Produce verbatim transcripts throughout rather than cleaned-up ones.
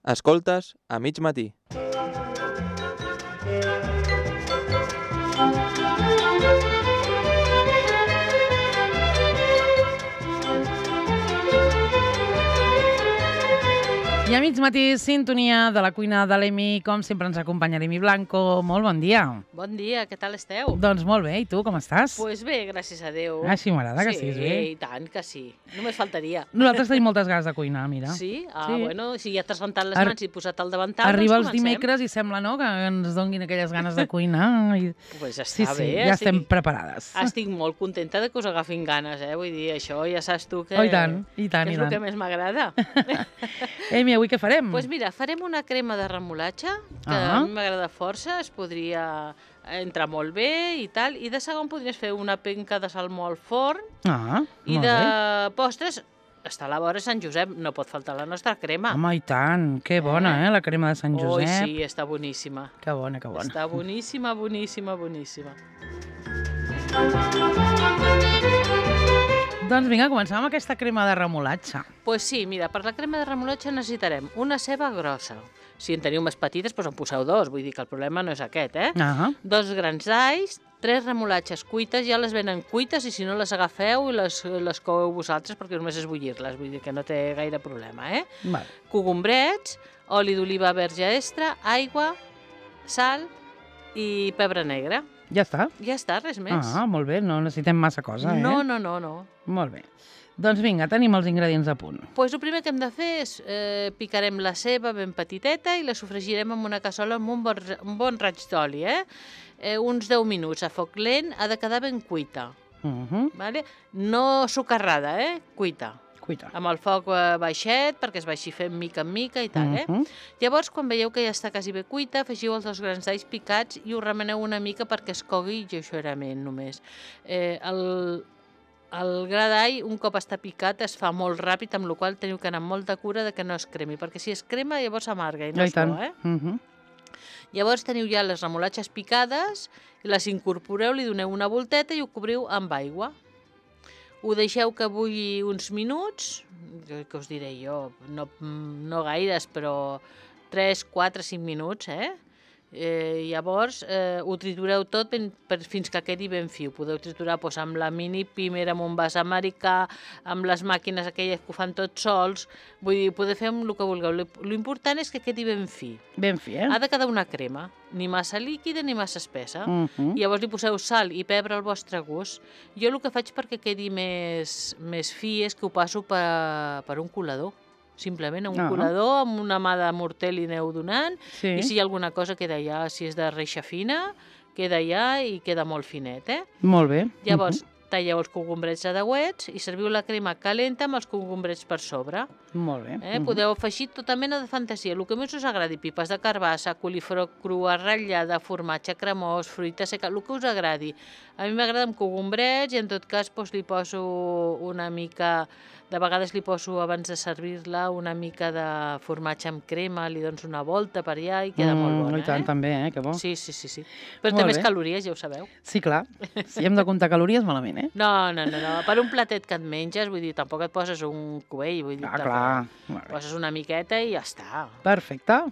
Escoltes a mig matí. I a mig matí, sintonia de la cuina de l'Emi, com sempre ens acompanya l'Emi Blanco. Molt bon dia. Bon dia, què tal esteu? Doncs molt bé, i tu com estàs? Doncs pues bé, gràcies a Déu. Així m'agrada que sí, siguis bé. Sí, i tant que sí. Només faltaria. Nosaltres tenim moltes ganes de cuinar, mira. Sí? Ah, Sí. bueno, si ja t'has rentat les Ar- mans i posat el davantal, Arriba doncs els dimecres i sembla, no?, que ens donguin aquelles ganes de cuinar. I... Pues està Sí, sí, bé. ja estic- estem preparades. Estic molt contenta de que us agafin ganes, eh? Vull dir, això ja saps tu que, Oh, i tant, i tant, que i és el tant. que més m'agrada. Emi, avui què farem? Doncs pues mira, farem una crema de remolatge, que Ah. a mi m'agrada força, es podria entrar molt bé i tal, i de segon podries fer una penca de salmó al forn, Ah, i molt de bé. postres, està a la vora Sant Josep, no pot faltar la nostra crema. Home, i tant, que bona, eh, la crema de Sant Ui, Josep. sí, està boníssima. Que bona, que bona. Està boníssima, boníssima, boníssima. Doncs vinga, comencem amb aquesta crema de remolatge. Doncs pues sí, mira, per la crema de remolatge necessitarem una ceba grossa. Si en teniu més petites, doncs en poseu dos, vull dir que el problema no és aquest, eh? Ah, Dos grans d'alls, tres remolatges cuites, ja les venen cuites i si no les agafeu i les, les coeu vosaltres perquè només és bullir-les, vull dir que no té gaire problema, eh? val. Cogombrets, oli d'oliva verge extra, aigua, sal i pebre negre. Ja està? Ja està, res més. Ah, molt bé, no necessitem massa cosa, eh? No, no, no, no. Molt bé. Doncs vinga, tenim els ingredients a punt. Pues el primer que hem de fer és eh, picarem la ceba ben petiteta i la sofregirem en una cassola amb un bon, un bon raig d'oli, eh? eh? Uns deu minuts a foc lent, ha de quedar ben cuita, Uh -huh. vale? No socarrada, eh? Cuita. Cuita. Amb el foc eh, baixet, perquè es vagi fent mica en mica i tal, eh? Uh -huh. Llavors, quan veieu que ja està quasi bé cuita, afegiu els dos grans d'alls picats i ho remeneu una mica perquè es cogui lleugerament només. Eh, el, el gra d'all, un cop està picat, es fa molt ràpid, amb la qual cosa teniu que anar amb molta cura de que no es cremi, perquè si es crema llavors s'amarga i no Ja, i és tant. bo, eh? Uh -huh. Llavors teniu ja les remolatges picades, les incorporeu, li doneu una volteta i ho cobriu amb aigua. Ho deixeu que bulli uns minuts, que us diré jo, no, no gaires, però tres, quatre, cinc minuts, eh? eh llavors eh, ho tritureu tot ben, per, fins que quedi ben fi. Ho podeu triturar doncs, amb la mini pimer, amb un vas americà, amb les màquines aquelles que ho fan tots sols. Vull dir, podeu fer amb el que vulgueu. L'important és que quedi ben fi. Ben fi, eh? Ha de quedar una crema, ni massa líquida ni massa espessa. Uh -huh. I llavors li poseu sal i pebre al vostre gust. Jo el que faig perquè quedi més, més fi és que ho passo per, per un colador. Simplement un Ah. colador amb una mà de morter li aneu donant Sí. i si hi ha alguna cosa queda ja, si és de reixa fina, queda ja i queda molt finet, eh? Molt bé. Llavors, Uh talleu els cogombrets a deuets i serviu la crema calenta amb els cogombrets per sobre. -huh. Molt bé. Eh? Uh -huh. Podeu afegir tota mena de fantasia, el que més us agradi, pipes de carbassa, coliflor crua, ratllada, formatge cremós, fruita seca, el que us agradi. A mi m'agrada amb cogombrets i en tot cas doncs, li poso una mica, de vegades li poso abans de servir-la una mica de formatge amb crema, li dones una volta per allà i queda Mm, molt bona. I tant, eh? també, eh? Que bo. Sí, sí, sí, sí. Però Molt té més bé. calories, ja ho sabeu. Sí, clar. Si hem de comptar calories, malament, eh? No, no, no, no. Per un platet que et menges, vull dir, tampoc et poses un cubell, vull dir, Ah, tampoc- clar. Molt bé. poses una miqueta i ja està. Perfecte.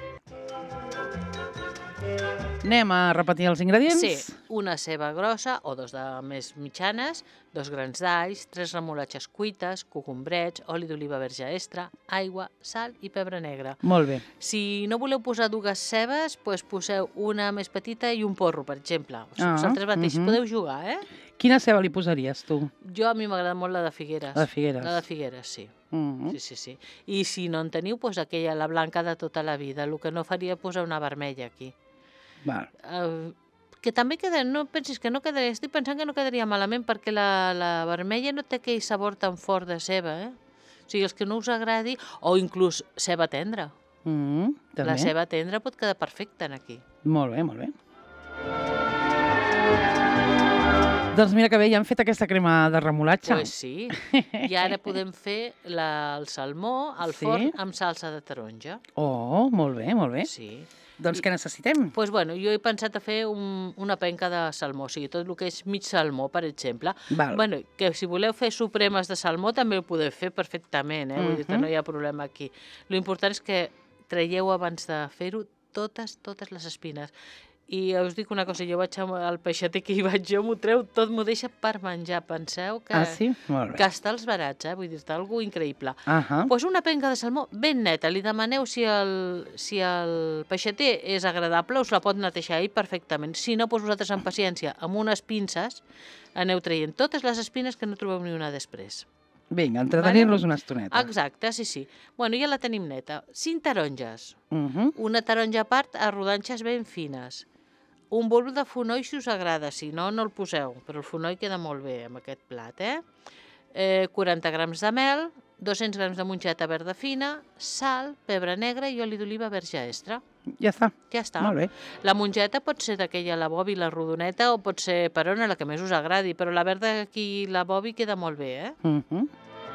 Anem a repetir els ingredients? Sí, una ceba grossa o dos de més mitjanes, dos grans d'alls, tres remolatges cuites, cogombrets, oli d'oliva verge extra, aigua, sal i pebre negre. Molt bé. Si no voleu posar dues cebes, doncs poseu una més petita i un porro, per exemple. Ah, Vosaltres mateix mhm. podeu jugar, eh? Quina ceba li posaries, tu? Jo a mi m'agrada molt la de Figueres. La de Figueres. La de Figueres, sí. Mm. Sí, sí, sí. I si no en teniu, doncs aquella, la blanca de tota la vida. El que no faria és posar una vermella aquí. Val. Uh, que també queda, no pensis que no quedaria, estic pensant que no quedaria malament perquè la, la vermella no té aquell sabor tan fort de ceba, eh? O sigui, els que no us agradi, o inclús ceba tendra. Mm, també. La ceba tendra pot quedar perfecta en aquí. Molt bé, molt bé. Doncs mira que bé, ja hem fet aquesta crema de remolatge. Pues sí. I ara podem fer la, el salmó al Sí? forn amb salsa de taronja. Oh, molt bé, molt bé. Sí. Doncs què necessitem? Pues bueno, jo he pensat a fer un, una penca de salmó, o sigui, tot el que és mig salmó, per exemple. Val. Bueno, que si voleu fer supremes de salmó també ho podeu fer perfectament, eh? Vull dir que Mhm. no hi ha problema aquí. L'important és que traieu abans de fer-ho totes, totes les espines. I us dic una cosa, jo vaig al peixater que hi vaig jo, m'ho treu tot, m'ho deixa per menjar. Penseu que, Ah, sí? Molt bé. que està als barats, eh? Vull dir-te, alguna increïble. Ahà. Doncs pues una penca de salmó ben neta, li demaneu si el, si el peixater és agradable, us la pot netejar ell perfectament. Si no, doncs vosaltres amb paciència, amb unes pinces, aneu traient totes les espines que no trobeu ni una després. Vinga, entretenir-los una estoneta. Exacte, sí, sí. Bueno, ja la tenim neta. Cinc taronges. Uh-huh. Una taronja a part a rodanxes ben fines. Un bulb de fonoll si us agrada, si no, no el poseu, però el fonoll queda molt bé amb aquest plat, eh? eh quaranta grams de mel, dos-cents grams de mongeta verda fina, sal, pebre negre i oli d'oliva verge extra. Ja està. Ja està. Molt bé. La mongeta pot ser d'aquella, la bobi, la rodoneta, o pot ser perona, la que més us agradi, però la verda aquí, la bobi, queda molt bé, eh? Uh-huh.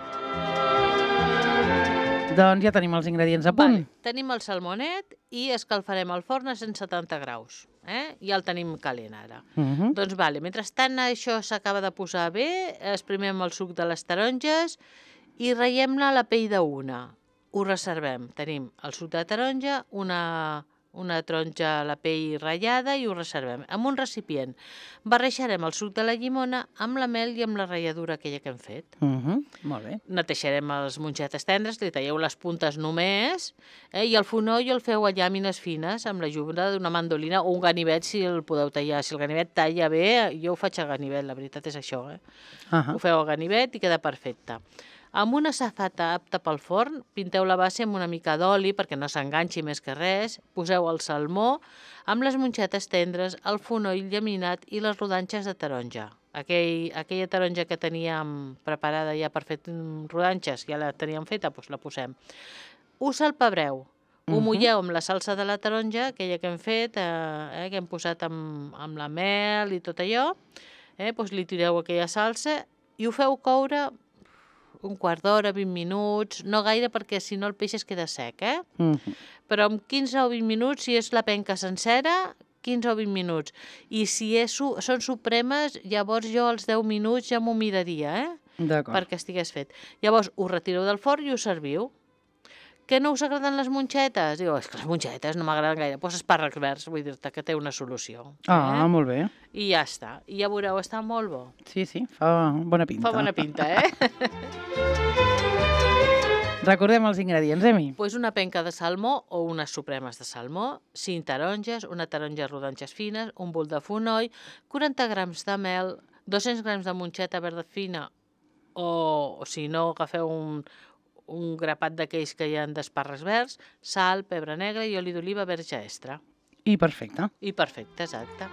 Doncs ja tenim els ingredients a punt. Vale. Tenim el salmonet i escalfarem el forn a cent setanta graus. Eh? Ja el tenim calent ara. Uh-huh. Doncs vale, mentrestant això s'acaba de posar bé, exprimem el suc de les taronges i raiem-ne la pell d'una. Ho reservem. Tenim el suc de taronja, una, una taronja, la pell ratllada i ho reservem. En un recipient barrejarem el suc de la llimona amb la mel i amb la ratlladura aquella que hem fet. Uh-huh. Molt bé. Netejarem les mongetes tendres, li talleu les puntes només, eh, i el fonoll el feu a llàmines fines amb l'ajuda d'una mandolina o un ganivet si el podeu tallar. Si el ganivet talla bé, jo ho faig a ganivet, la veritat és això. Eh? Uh-huh. Ho feu a ganivet i queda perfecte. Amb una safata apta pel forn, pinteu la base amb una mica d'oli perquè no s'enganxi més que res, poseu el salmó amb les mongetes tendres, el fonoll llaminat i les rodanxes de taronja. Aquell, aquella taronja que teníem preparada ja per fer rodanxes, ja la teníem feta, doncs la posem. Us salpebreu, ho mulleu amb la salsa de la taronja, aquella que hem fet, eh, que hem posat amb, amb la mel i tot allò, eh, doncs li tireu aquella salsa i ho feu coure un quart d'hora, vint minuts, no gaire perquè si no el peix es queda sec, eh? Uh-huh. Però amb quinze o vint minuts, si és la penca sencera, quinze o vint minuts. I si és, són supremes, llavors jo als deu minuts ja m'ho miraria, eh? D'acord. Perquè estigués fet. Llavors ho retireu del forn i ho serviu. Que no us agraden les mongetes? Diu, és que les mongetes no m'agraden gaire. Doncs espàrrecs verds, vull dir-te que té una solució. Ah, eh? molt bé. I ja està. I ja veureu, està molt bo. Sí, sí, fa bona pinta. Fa bona pinta, eh? Recordem els ingredients, Emi. Pues una penca de salmó o unes supremes de salmó, cinc taronges, una taronja rodanxes fines, un bol de fonoll, quaranta grams de mel, dos-cents grams de mongeta verda fina o, o si no, agafeu un, un grapat d'aquells que hi ha d'espàrrecs verds, sal, pebre negre i oli d'oliva verge extra. I perfecte. I perfecte, exacte.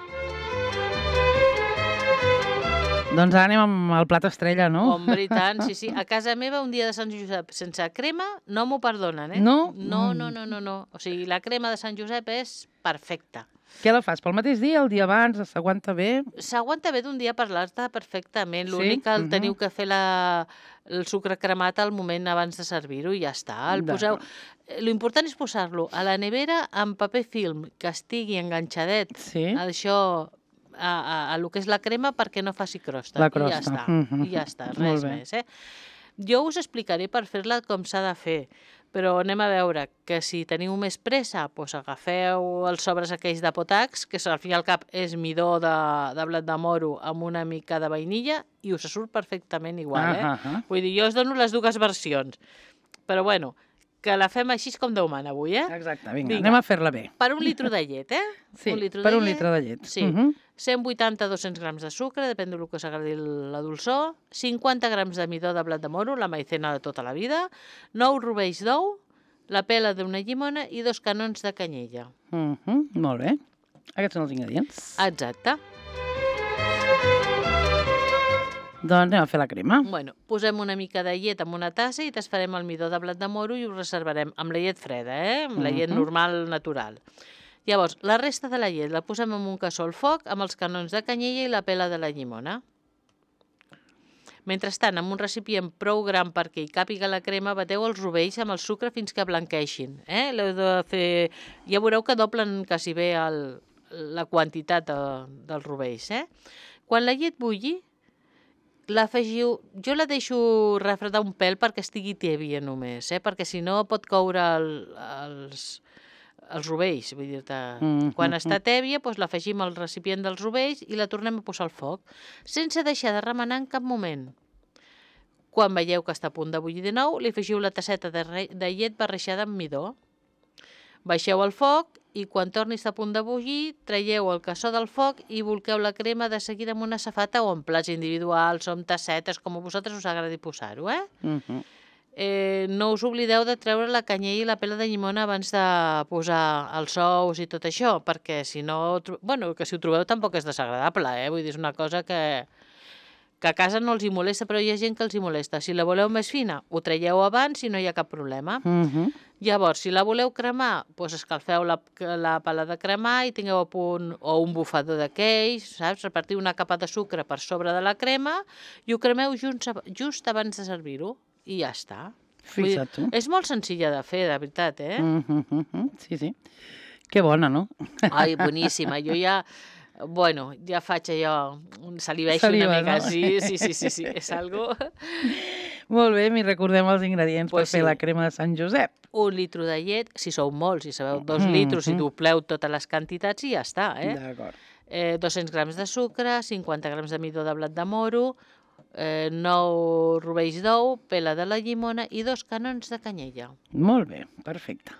Doncs ara anem amb el plat estrella, no? Hombre, i tant, sí, sí. A casa meva, un dia de Sant Josep sense crema, no m'ho perdonen, eh? No? No, no, no, no, no. O sigui, la crema de Sant Josep és perfecta. Què la fas? Pel mateix dia, el dia abans, s'aguanta bé? S'aguanta bé d'un dia per l'altre perfectament. Sí? L'únic que el Mhm. teniu que fer la, el sucre cremat al moment abans de servir-ho i ja està. El poseu... L'important és posar-lo a la nevera amb paper film, que estigui enganxadet. Sí. Això a, a, a lo que és la crema perquè no faci crosta. La I ja crosta. està. Mhm. I ja està, Molt res bé. més. Eh? Jo us explicaré per fer-la com s'ha de fer, però anem a veure que si teniu més pressa, doncs agafeu els sobres aquells de potax, que al fi i al cap és midó de, de blat de moro amb una mica de vainilla i us surt perfectament igual. Eh? Ah, ah, ah. Vull dir, jo us dono les dues versions, però bueno, que la fem així com Déu mana avui, eh? Exacte, vinga, Vinga. anem a fer-la bé. Per un litre de llet, eh? Sí, un litre per de un llet. litre de llet. Sí. Mhm. cent vuitanta a dos-cents grams de sucre, depèn del que s'agradi la dolçor, cinquanta grams de midó de blat de moro, la maicena de tota la vida, nou rovells d'ou, la pela d'una llimona i dos canons de canyella. Mhm, molt bé. Aquests són els ingredients. Exacte. Doncs anem a fer la crema. Bueno, posem una mica de llet en una tassa i desfarem el midó de blat de moro i ho reservarem amb la llet freda, eh? Amb la llet Mhm. normal, natural. Llavors, la resta de la llet la posem en un cassó al foc amb els canons de canyella i la pela de la llimona. Mentrestant, amb un recipient prou gran perquè hi càpiga la crema, bateu els rovells amb el sucre fins que blanqueixin. Eh? L'heu de fer... Ja veureu que doblen quasi bé el, la quantitat de, dels rovells. Eh? Quan la llet bulli, l'afegiu... Jo la deixo refredar un pèl perquè estigui tèbia només, eh? Perquè si no pot coure el, els, els rovells. Vull dir-te, Mm, quan mm, està tèbia, doncs l'afegim al recipient dels rovells i la tornem a posar al foc, sense deixar de remenar en cap moment. Quan veieu que està a punt de bullir de nou, li afegiu la tasseta de, re... de llet barrejada amb midó. Baixeu el foc i quan torni a estar a punt de bullir, traieu el cassó del foc i bolqueu la crema de seguida amb una safata o en plats individuals o amb tassetes, com a vosaltres us agradi posar-ho, eh? mhm. Eh, no us oblideu de treure la canyella i la pela de llimona abans de posar els ous i tot això, perquè si no... Bueno, que si ho trobeu tampoc és desagradable, eh? Vull dir, és una cosa que, que a casa no els hi molesta, però hi ha gent que els hi molesta. Si la voleu més fina, ho traieu abans i no hi ha cap problema. Mhm. Llavors, si la voleu cremar, doncs escalfeu la, la pala de cremar i tingueu a punt o un bufador d'aquells, saps? Repartiu una capa de sucre per sobre de la crema i ho cremeu just, just abans de servir-ho i ja està. Vull dir, Fixa't tu. és molt senzilla de fer, de veritat, eh? Mhm, mhm. Sí, sí. Que bona, no? Ai, boníssima. Jo ja, bueno, ja faig allò, saliveixo Saliva, una mica. no? Sí, sí, sí, sí, sí, és algo... Molt bé, m'hi recordem els ingredients Pues per fer sí. la crema de Sant Josep. Un litro de llet, si sou molts, si sabeu dos Mhm. litros, i dobleu totes les quantitats i ja està, eh? D'acord. eh, dos-cents grams de sucre, cinquanta grams de midó de blat de moro, eh, nou rovells d'ou, pela de la llimona i dos canons de canyella. Molt bé, perfecte.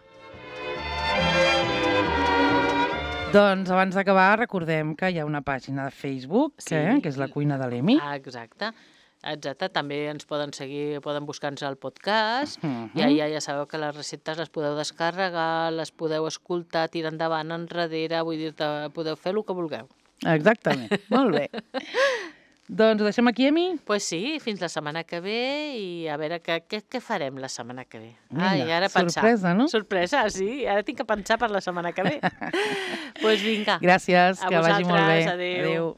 Doncs abans d'acabar recordem que hi ha una pàgina de Facebook, Sí. que, que és la cuina de l'Emi. Ah, exacte. Exacte, també ens poden seguir, poden buscar-nos al podcast, Mhm. i allà ja sabeu que les receptes les podeu descarregar, les podeu escoltar, tirar endavant, enrere, vull dir-te, podeu fer el que vulgueu. Exactament, molt bé. Doncs ho deixem aquí, Emi? Doncs pues sí, fins la setmana que ve i a veure què, què, què farem la setmana que ve. Vinga, Ai, ara pensar. sorpresa, no? Sorpresa, sí, ara tinc que pensar per la setmana que ve. Doncs pues vinga. Gràcies, A que vagi molt bé. vosaltres, adéu. Adéu.